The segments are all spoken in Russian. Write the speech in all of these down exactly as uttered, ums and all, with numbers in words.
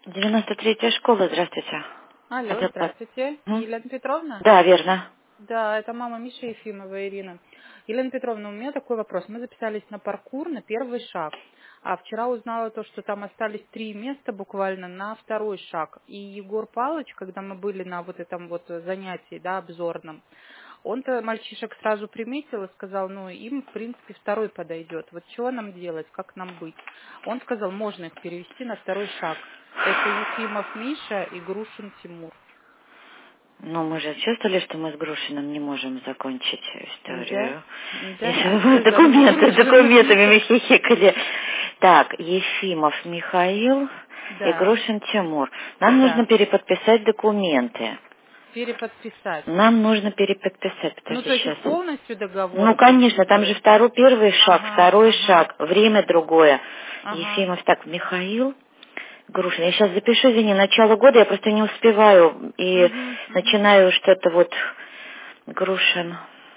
девяносто третья школа, здравствуйте. Алло, Это по- здравствуйте. М? Елена Петровна? Да, верно. Да, это мама Миши Ефимова Ирина. Елена Петровна, у меня такой вопрос. Мы записались на паркур, на первый шаг. А вчера узнала то, что там остались три места буквально на второй шаг. И Егор Павлович, когда мы были на вот этом вот занятии, да, обзорном, он-то мальчишек сразу приметил и сказал, ну, им, в принципе, второй подойдет. Вот что нам делать, как нам быть? Он сказал, можно их перевести на второй шаг. Это Ефимов Миша и Грушин Тимур. Ну, мы же чувствовали, что мы с Грушиным не можем закончить Да? историю. Да? Если А мы что там с документы, Грушиным? документами мы хихикали. Так, Ефимов Михаил и Да, Грушин Тимур. Нам нужно да. переподписать документы. Переподписать. Нам нужно переподписать. Ну, Подожди, то есть сейчас. их полностью договор Ну, конечно, там же переписывать? второй, первый шаг, Ага, второй ага, шаг, время другое. ага. Ефимов, так, Михаил Грушин. Я сейчас запишу, извини, начало года, я просто не успеваю. И Угу, угу, начинаю что-то вот Грушин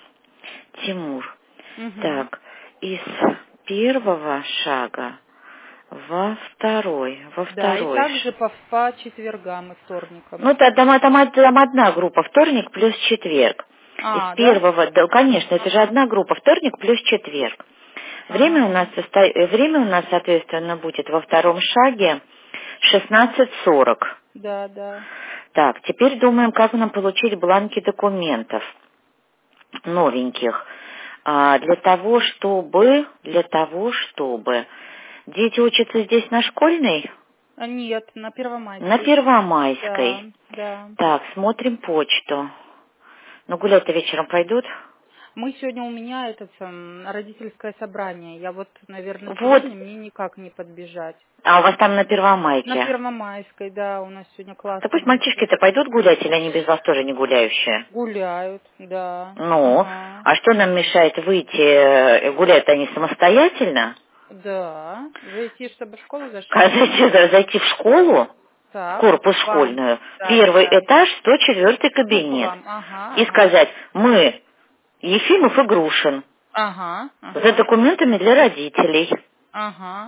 Тимур. угу. Так, из первого шага во второй, во Да, и второй также шаг. по, по четвергам и вторникам. Ну, та- там, там, там одна группа, вторник плюс четверг. Из А, да? первого, да, конечно, это же Ага, одна группа, вторник плюс четверг. ага, Время у нас, ага. состо- э, время у нас, соответственно, будет во втором шаге шестнадцать сорок. Да, да. Так, теперь думаем, как нам получить бланки документов новеньких. А, для того, чтобы, для того, чтобы... Дети учатся здесь на школьной? А нет, на На Первомайской. Да, Первомайской. да. Так, смотрим почту. Ну, гулять-то вечером пойдут? Мы сегодня у меня этот м, родительское собрание. Я вот, наверное, Вот. сегодня мне никак не подбежать. А у вас там на На Первомайке? Первомайской, да, у нас сегодня Да пусть классное мальчишки-то мероприятие. пойдут гулять, или они без вас тоже не гуляющие? Гуляют, да. Ну, Ага. а что нам мешает выйти, э, гуляют они самостоятельно? Да. Зайти, чтобы в школу А зашли. зайти, за- зайти в школу, в Так, корпус к вам. школьную, Да, да, первый да. этаж, сто четвёртый Ну, к кабинет, вам. Ага, и ага. сказать, мы, Ефимов и Грушин, Ага, за ага. документами для родителей. Ага.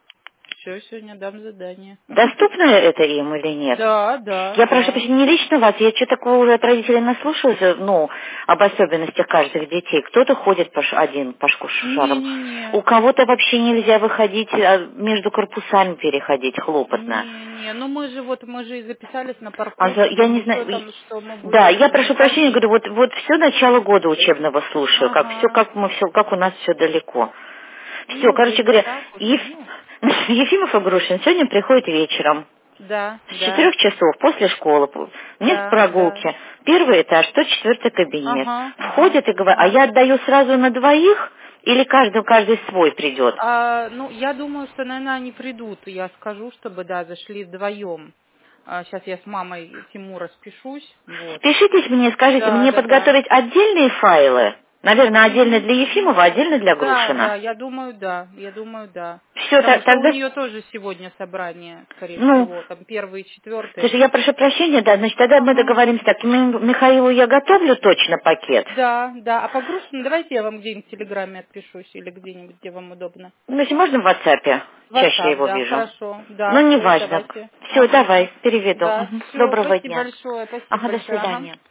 Все, сегодня дам задание. Доступно это им или нет? Да, да, Я прошу да. прощения, не лично вас, я что такого уже от родителей наслушалась, ну, об особенностях каждых детей. Кто-то ходит по ш- один по шку- шарам, у Не-не-не. кого-то вообще нельзя выходить, а между корпусами переходить хлопотно. Не-не, ну мы же вот, мы же и записались на А паркур за- с я тем не знаю, и- учетом, что мы да, будем я туда прошу прощения, ходить. говорю, вот, вот все начало года учебного слушаю, как все, Ага. как мы все, как у нас все далеко. Все, Ну, да короче не говоря, так уж, Еф- ну. Ефимов и Грушин сегодня приходит вечером. Да, С да, четырех часов после школы, нет да, да. прогулки, первый этаж, сто четвёртый кабинет. Ага, ага, Входят и говорят, а ага. я отдаю сразу на двоих или каждый, каждый свой придет? А, ну, я думаю, что, наверное, они придут. Я скажу, чтобы, да, зашли вдвоем. А, сейчас я с мамой Тимура спишусь. Вот. Спешитесь мне, скажите, Да, мне да, да. подготовить отдельные файлы? Наверное, отдельно Мгм, для мгм. Ефимова, отдельно для Да, да, Грушина. я думаю, да. Я думаю, да. Все, Потому что у тогда... нее тоже сегодня собрание, скорее Ну, всего. Там первый и четвертый. слушай, я прошу прощения, да, значит, тогда мы Ага. договоримся так. Ми- Михаилу я готовлю точно пакет. Да, да. А по Грушину давайте я вам где-нибудь в Телеграме отпишусь или где-нибудь, где вам удобно. Ну, если можно в WhatsApp, чаще я WhatsApp, его да, вижу. хорошо. Ну, Да, вот неважно. давайте. Все, Ага. давай, переведу. Да, Мгм. все, Доброго спасибо дня. большое, спасибо Ага, до большое. Ага. свидания.